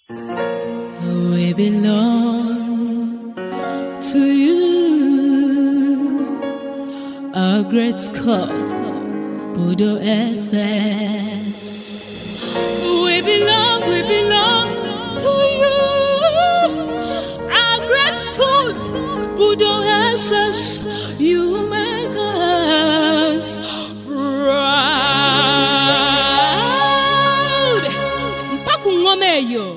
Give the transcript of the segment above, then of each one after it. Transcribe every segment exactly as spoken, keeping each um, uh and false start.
We belong to you, our great Scott, Budo S S. We belong, we belong to you, our great Scott, Budo S S. You make us proud. Mpaku ngome yo.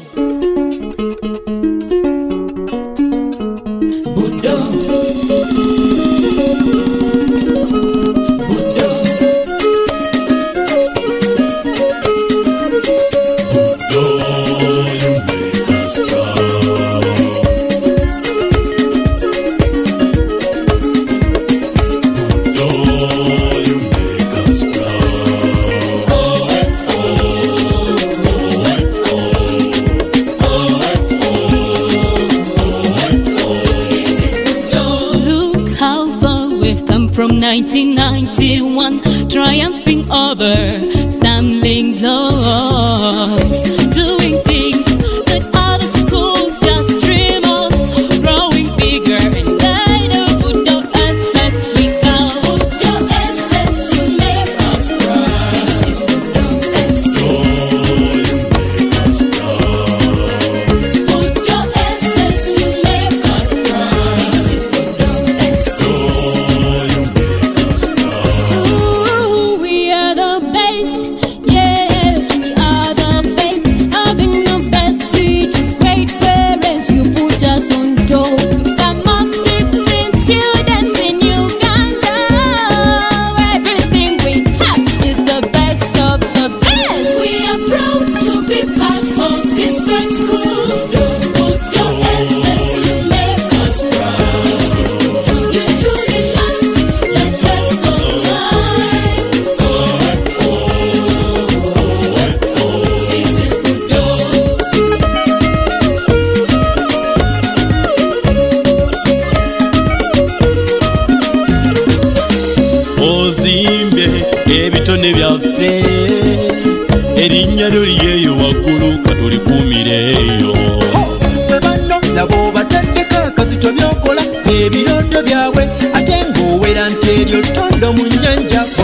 From nineteen ninety-one, triumphing over stumbling blocks, doing things that other schools just dream of, growing bigger and better. Budo S S we go. Budo S S, you make us proud. This is Budo S S. Budo S S, you make us proud. This is Budo S S. Ebitone byaffe erinnya lyo waggulu katulikuumireeyo bwe banno nabo bataddeko akazito byokola ebirooto byabwe ate ng'owera nti eryo ttondo mu nnyanja.